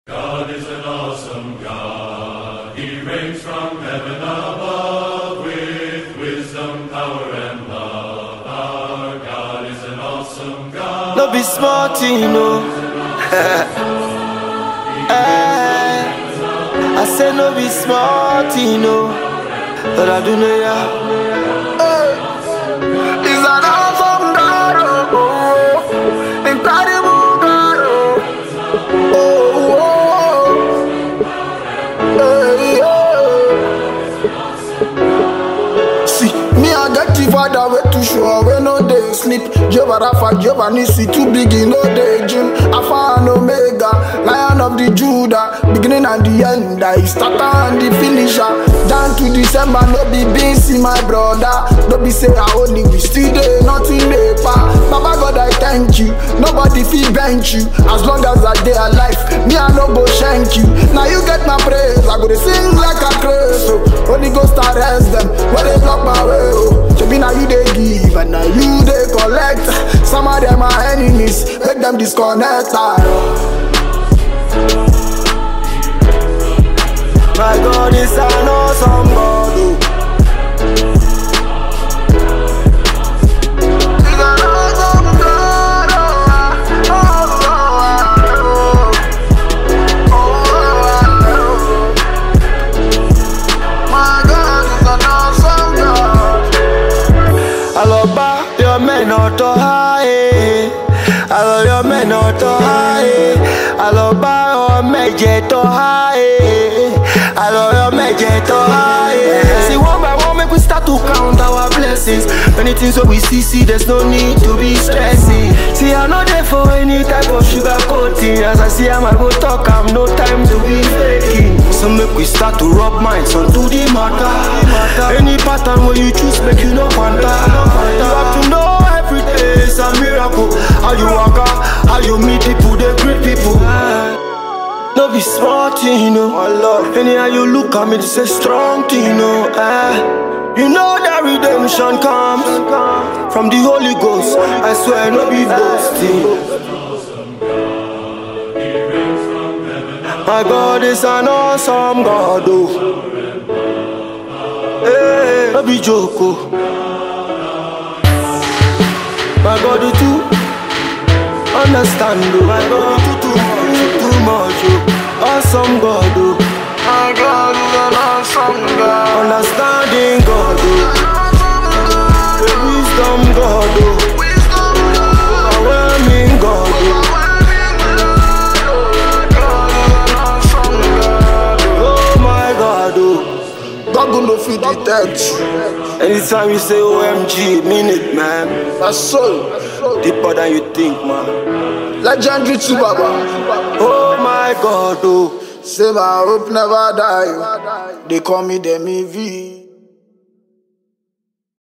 God is an awesome God. He reigns from heaven above with wisdom, power, and love. Our God is an awesome God. No be smart, you know. I say no be smart, you know. But I do know ya. He's an awesome God, oh, incredible God, See, me I get the father way too sure we no dey sleep. Jehovah Rapha, Jehovah Nissi, too big in no day June. Alpha and Omega, Lion of the Judah, beginning and the end. I starter and the finisher. Down to December, no be busy, my brother. Don't be say I only we still dey nothing dey pa. Baba God, I thank you. Nobody feel bench you. As long as I dey alive, me I no go shank you. Now you get my praise, I go to sing like a craze. So Holy Ghost arrest them when they block my way. Oh, be now you they give and now you they collect. Some of them are enemies, make them disconnect. My God is an awesome God, oh. He's an awesome God, My God is an awesome God. Aloba, your men not to high. Alo, your men not to high. Aloba, your men jet to high. Alo, your men jet to high. See, one by one, make we start to count our blessings. Many things that we see, there's no need to be stressing. See, I'm not there for any type of sugar coating. As I see, I'm go talk, I'm no time to be faking. So make we start to rub minds onto the matter. Any pattern where you choose, make you no quanta. You have to know every day is a miracle. How you walk out, how you meet people, they greet people. No be smart, you know. Anyhow you look at me, it's a strong thing, you know. You know that redemption comes from the Holy Ghost. I swear, no be boasting. My God is an awesome God, oh. Hey, no be joke, oh. My God do too understand, oh. My God do too much, oh. Awesome God, oh. My God is an awesome God. Understanding God, oh. The wisdom God, oh. Overwhelming God, oh. Oh my God, oh. God go no fit detect you. Anytime you say OMG, mean it, man. That's so Deeper than you think, man. legendary too, Baba. Oh my God, oh. Say my hope never die. They call me Demi V.